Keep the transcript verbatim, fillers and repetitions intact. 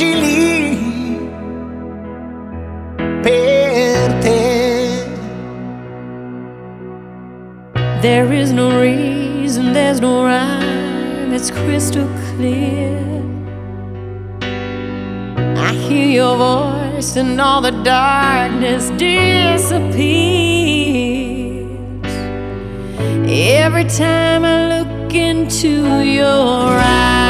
difficili per te. There is no reason, there's no rhyme, it's crystal clear. I hear your voice and all the darkness disappears. Every time I look into